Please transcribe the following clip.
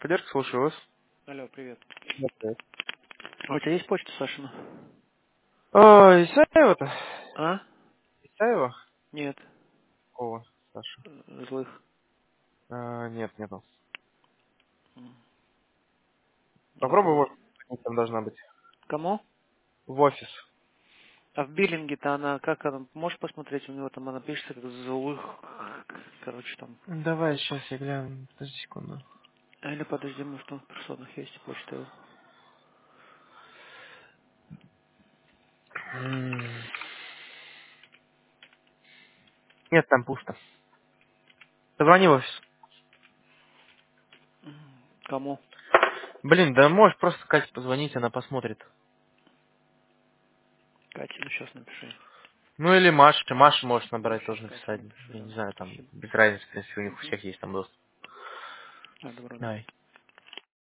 Поддержка, слушаю вас. Алло, привет. Привет. А у тебя есть почта Сашина? Исаева-то? А? Исаева? Нет. Какого, Саша? Злых. Нет, нету. М, Попробуй в Забыл. офис, там должна быть. Кому? В офис. А в биллинге-то она, как она, можешь посмотреть, у него там она пишется как злых, короче там. Давай, сейчас я гляну. Подожди секунду. Или подожди, может он в персонах есть почта его. Нет, там пусто. Позвони в офис. Кому? Блин, да можешь просто Кате позвонить, она посмотрит. Катя, ну сейчас напиши. Ну или Маша. Маша можешь Ну, набрать, сейчас тоже Катя написать. напишу, Я не да. знаю, там Спасибо. без разницы, в принципе, у них у Угу. всех есть там доступ. Добро, да. Давай.